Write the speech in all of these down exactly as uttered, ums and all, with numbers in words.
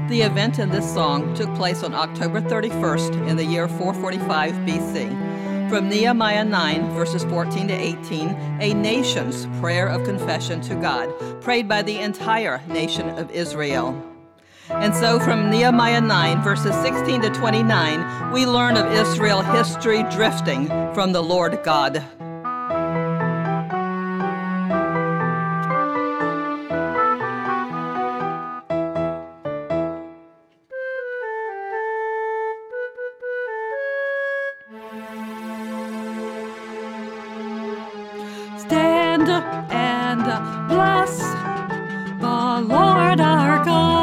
The event in this song took place on October thirty-first in the year four forty-five B C. From Nehemiah nine, verses fourteen to eighteen, a nation's prayer of confession to God, prayed by the entire nation of Israel. And so from Nehemiah nine, verses sixteen to twenty-nine, we learn of Israel history drifting from the Lord God. Stand and bless the Lord our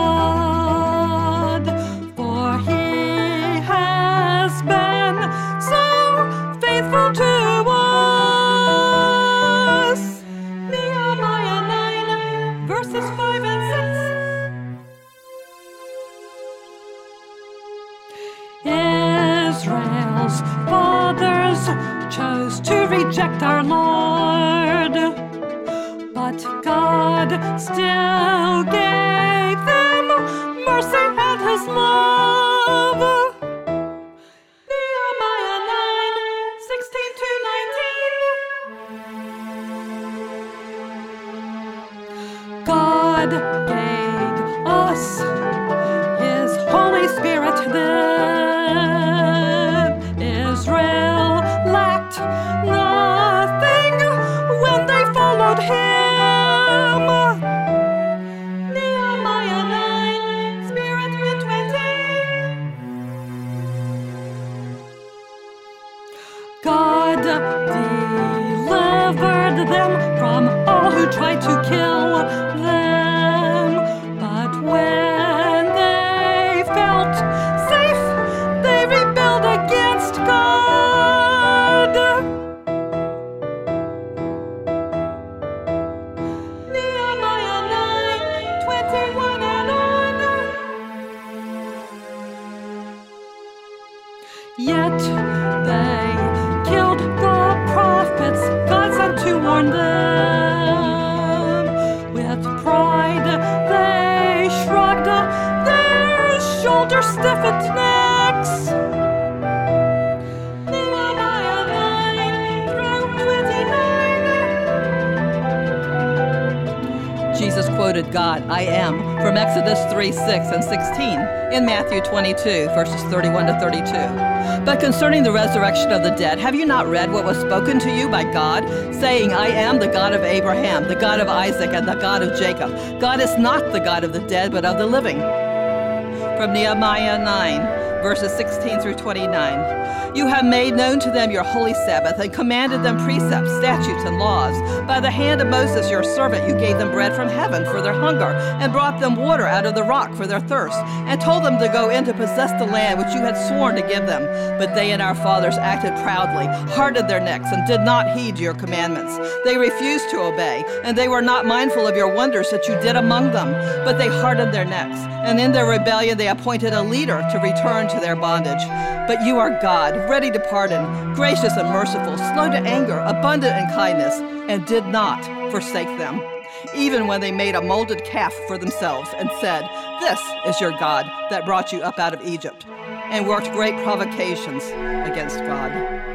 God, for he has been so faithful to us. Nehemiah nine, verses five and six. Israel's fathers chose to reject our Lord, but God still gave them mercy and his love. Nehemiah nine, sixteen to nineteen. God gave us his Holy Spirit then. Israel lacked nothing when they followed him. Nehemiah nine, Spirit twenty. God delivered them from all who tried to kill them, but when they felt safe, they rebelled against God. Nehemiah nine, twenty-one and on. Yet they killed the prophets God sent to warn them. With pride they shrugged their shoulder-stiffened necks. Nehemiah nine through twenty-nine. Jesus quoted God, I am, from Exodus three, six, and sixteen, in Matthew twenty-two, verses thirty-one to thirty-two. But concerning the resurrection of the dead, have you not read what was spoken to you by God, saying, I am the God of Abraham, the God of Isaac, and the God of Jacob. God is not the God of the dead, but of the living. From Nehemiah nine, verses sixteen through twenty-nine. You have made known to them your holy Sabbath, and commanded them precepts, statutes, and laws. By the hand of Moses your servant you gave them bread from heaven for their hunger, and brought them water out of the rock for their thirst, and told them to go in to possess the land which you had sworn to give them. But they and our fathers acted proudly, hardened their necks, and did not heed your commandments. They refused to obey, and they were not mindful of your wonders that you did among them, but they hardened their necks, and in their rebellion they appointed a leader to return to their bondage. But you are God, ready to pardon, gracious and merciful, slow to anger, abundant in kindness, and did not forsake them, even when they made a molded calf for themselves and said, this is your God that brought you up out of Egypt, and worked great provocations against God.